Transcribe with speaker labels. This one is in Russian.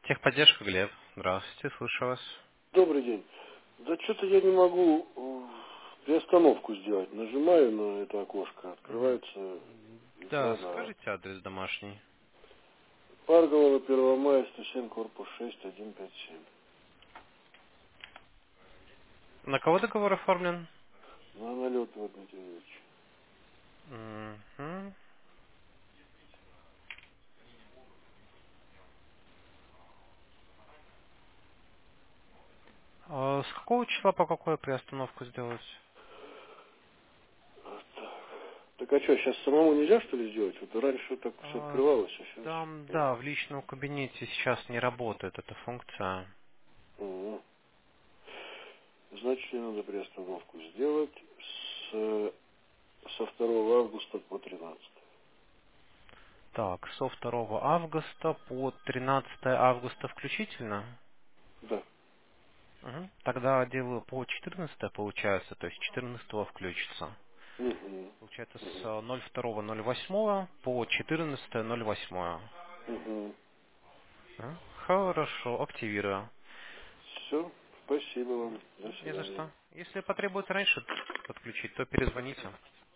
Speaker 1: Техподдержка, Глеб. Здравствуйте, слышу вас.
Speaker 2: Добрый день. Да что-то я не могу приостановку сделать. Нажимаю на это окошко,
Speaker 1: Мгм.
Speaker 2: открывается
Speaker 1: Да,
Speaker 2: экран.
Speaker 1: скажите адрес домашний.
Speaker 2: Парголова, 1 мая, 107, корпус 6, 157.
Speaker 1: На кого договор оформлен?
Speaker 2: На налет, вот, Дмитрий Юрьевич.
Speaker 1: Мгм. А с какого числа по какой приостановку сделать?
Speaker 2: Вот так. Так а что, сейчас самому нельзя, что ли, сделать? Вот раньше так все
Speaker 1: А,
Speaker 2: открывалось, а сейчас...
Speaker 1: Там, да, в личном кабинете сейчас не работает эта функция.
Speaker 2: Значит, мне надо приостановку сделать с, со 2 августа по 13.
Speaker 1: Так, со 2 августа по 13 августа включительно?
Speaker 2: Да.
Speaker 1: Мгм. Тогда делаю по 14 получается, то есть 14 включится.
Speaker 2: Угу.
Speaker 1: Получается с
Speaker 2: Угу.
Speaker 1: 02.08 по 14.08.
Speaker 2: Угу.
Speaker 1: Хорошо, активирую.
Speaker 2: Все. Спасибо вам. До
Speaker 1: Не за
Speaker 2: свидания.
Speaker 1: что. Если потребуется раньше подключить, то перезвоните.